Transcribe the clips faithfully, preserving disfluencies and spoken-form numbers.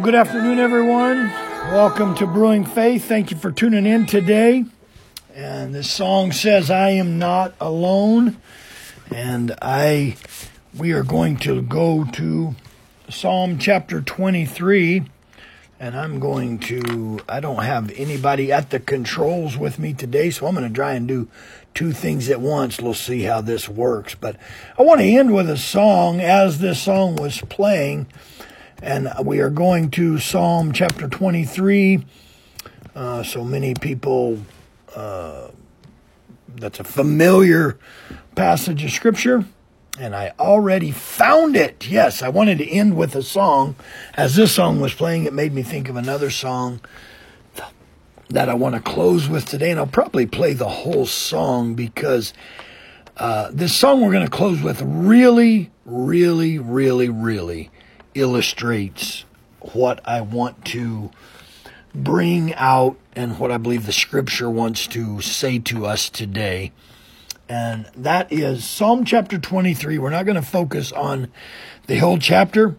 good afternoon, everyone. Welcome to Brewing Faith. Thank you for tuning in today. And this song says, I am not alone. And I, we are going to go to Psalm chapter twenty-three. And I'm going to, I don't have anybody at the controls with me today, so I'm going to try and do two things at once. We'll see how this works. But I want to end with a song as this song was playing. And we are going to Psalm chapter twenty-three. Uh, so many people, uh, that's a familiar passage of Scripture. And I already found it. Yes, I wanted to end with a song. As this song was playing, it made me think of another song that I want to close with today. And I'll probably play the whole song because uh, this song we're going to close with really, really, really, really illustrates what I want to bring out and what I believe the Scripture wants to say to us today. And that is Psalm chapter twenty-three. We're not going to focus on the whole chapter.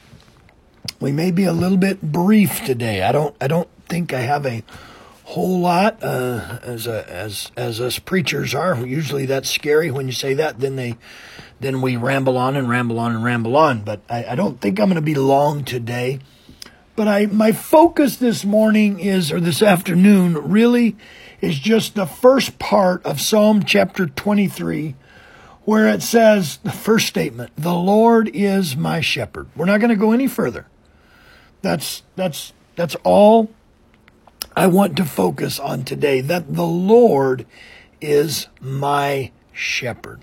We may be a little bit brief today. I don't I don't think I have a whole lot uh, as a, as as us preachers are. Usually that's scary when you say that. Then they then we ramble on and ramble on and ramble on. But I, I don't think I'm going to be long today. But I my focus this morning is, or this afternoon, really is just the first part of Psalm chapter twenty-three, where it says, the first statement, the Lord is my shepherd. We're not going to go any further. That's that's that's all I want to focus on today, that the Lord is my shepherd.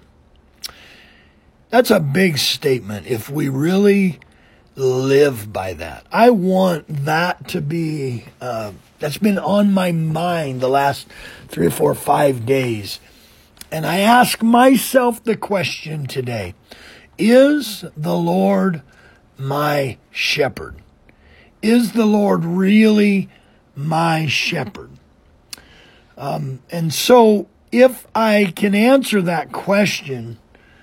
That's a big statement if we really live by that. I want that to be, uh, that's been on my mind the last three or four or five days. And I ask myself the question today, is the Lord my shepherd? Is the Lord really my shepherd? Um, and so if I can answer that question,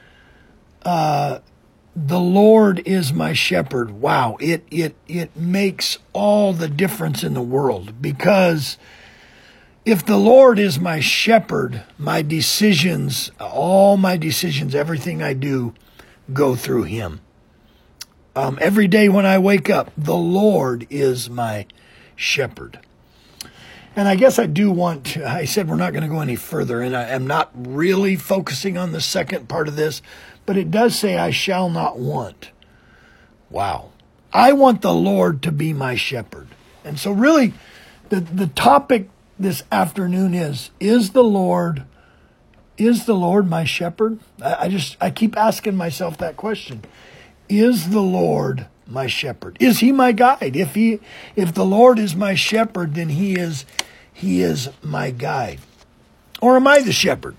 uh, the Lord is my shepherd. Wow, it it it makes all the difference in the world, because if the Lord is my shepherd, my decisions, all my decisions, everything I do, go through Him. Um, every day when I wake up, the Lord is my shepherd. And I guess I do want to, I said we're not going to go any further, and I am not really focusing on the second part of this, but it does say, I shall not want. Wow. I want the Lord to be my shepherd. And so really, the, the topic this afternoon is, is the Lord, is the Lord my shepherd? I, I just, I keep asking myself that question. Is the Lord my shepherd? Is He my guide? If He, if the Lord is my shepherd, then He is, He is my guide. Or am I the shepherd?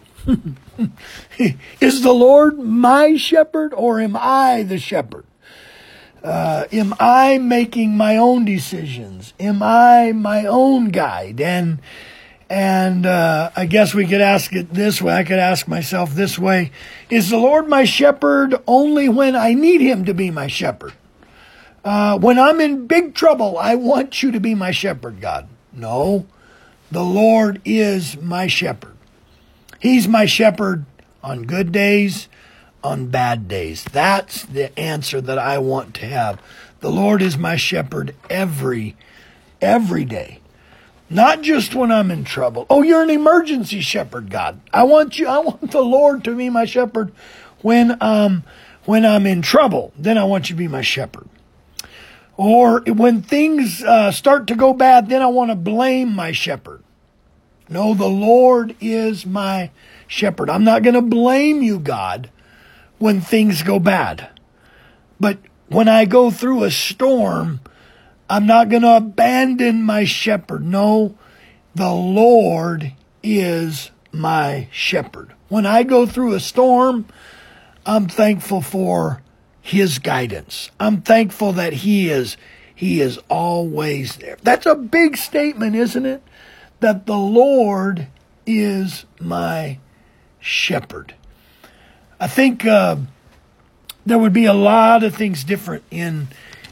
Is the Lord my shepherd, or am I the shepherd? Uh, am I making my own decisions? Am I my own guide? And and uh, I guess we could ask it this way. I could ask myself this way. Is the Lord my shepherd only when I need Him to be my shepherd? Uh, when I'm in big trouble, I want You to be my shepherd, God. No, the Lord is my shepherd. He's my shepherd on good days, on bad days. That's the answer that I want to have. The Lord is my shepherd every, every day. Not just when I'm in trouble. Oh, You're an emergency shepherd, God. I want You, I want the Lord to be my shepherd when um when I'm in trouble. Then I want You to be my shepherd. Or when things uh, start to go bad, then I want to blame my shepherd. No, the Lord is my shepherd. I'm not going to blame You, God, when things go bad. But when I go through a storm, I'm not going to abandon my shepherd. No, the Lord is my shepherd. When I go through a storm, I'm thankful for His guidance. I'm thankful that He is, He is always there. That's a big statement, isn't it? That the Lord is my shepherd. I think uh, there would be a lot of things different in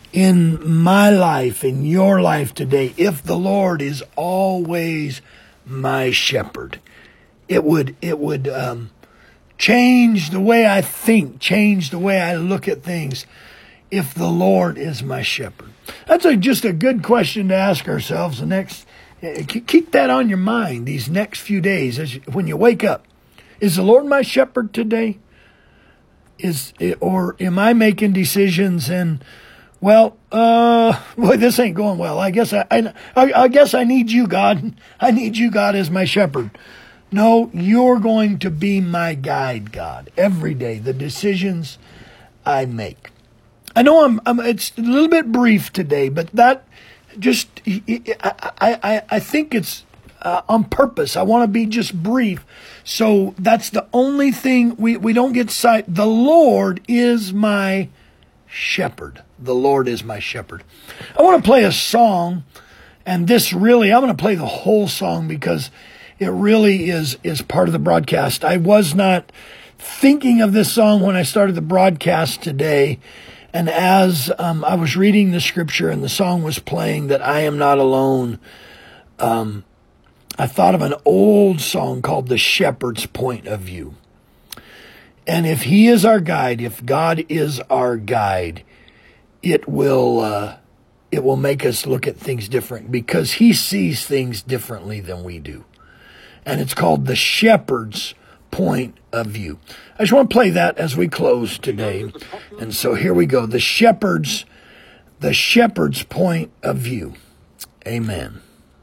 in my life, in your life today, if the Lord is always my shepherd, it would it would um, change the way I think, change the way I look at things. If the Lord is my shepherd, that's a, just a good question to ask ourselves. The next, keep that on your mind these next few days as you, when you wake up. Is the Lord my shepherd today? Is or am I making decisions and well, uh, boy, this ain't going well. I guess I, I, I guess I need you, God. I need you, God, as my shepherd. No, you're going to be my guide, God, every day. The decisions I make. I know I'm, I'm it's a little bit brief today, but that just, I, I, I think it's uh, on purpose. I want to be just brief. So that's the only thing we, we don't get sight. The Lord is my shepherd. The Lord is my shepherd. I want to play a song, and this really, I'm going to play the whole song because it really is, is part of the broadcast. I was not thinking of this song when I started the broadcast today. And as um, I was reading the scripture and the song was playing, that I am not alone, um, I thought of an old song called The Shepherd's Point of View. And if he is our guide, if God is our guide, it will uh, it will make us look at things different because he sees things differently than we do. And it's called The Shepherd's Point of View. I just want to play that as we close today. And so here we go. The Shepherd's, the Shepherd's Point of View. Amen.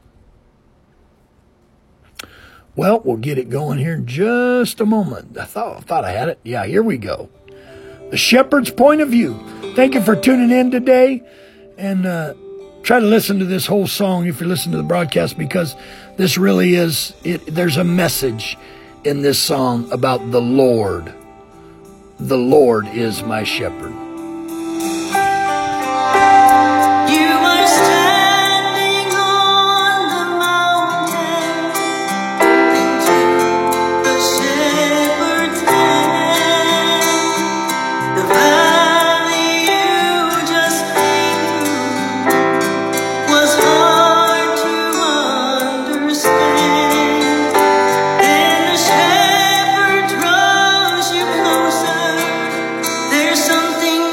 Well, we'll get it going here in just a moment. I thought, I thought I had it. Yeah, here we go. The Shepherd's Point of View. Thank you for tuning in today. And uh, try to listen to this whole song if you listen to the broadcast, because this really is, it. There's a message in this song about the Lord. The Lord is my shepherd. Something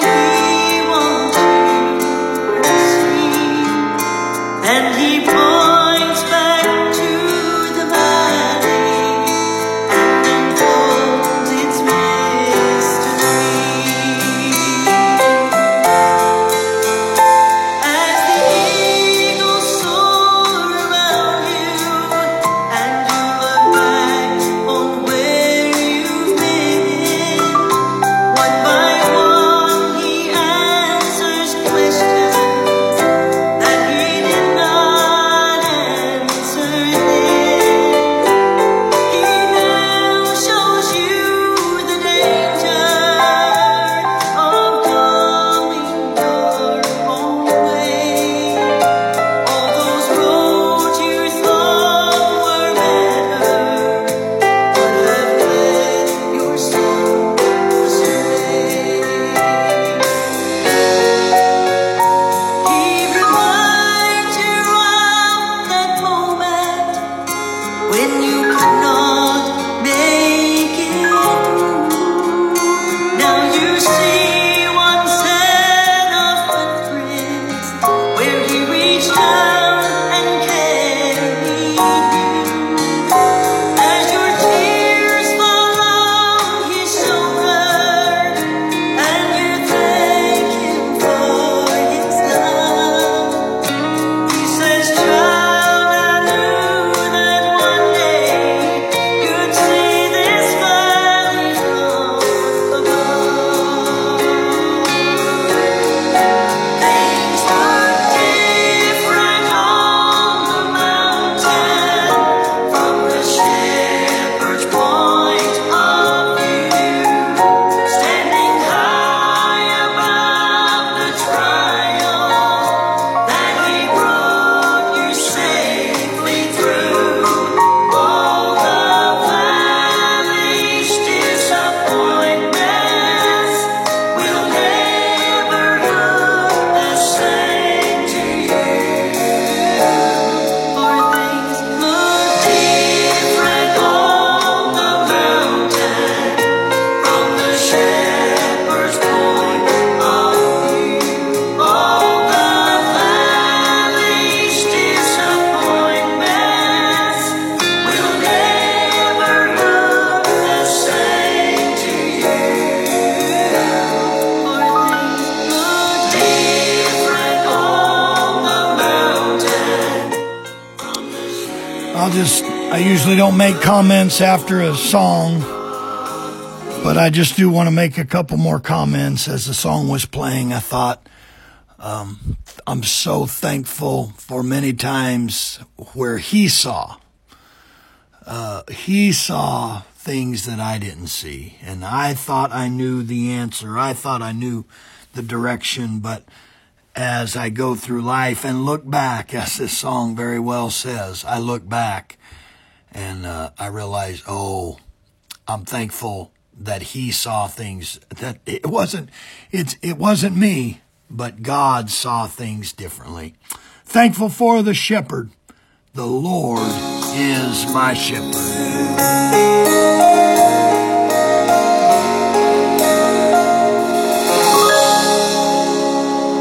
just, I usually don't make comments after a song, but I just do want to make a couple more comments. As the song was playing, I thought, um, I'm so thankful for many times where he saw. Uh, he saw things that I didn't see, and I thought I knew the answer. I thought I knew the direction, but as I go through life and look back, as this song very well says, I look back and uh, I realize, oh, I'm thankful that he saw things that it wasn't, it's, it wasn't me, but God saw things differently. Thankful for the shepherd. The Lord is my shepherd.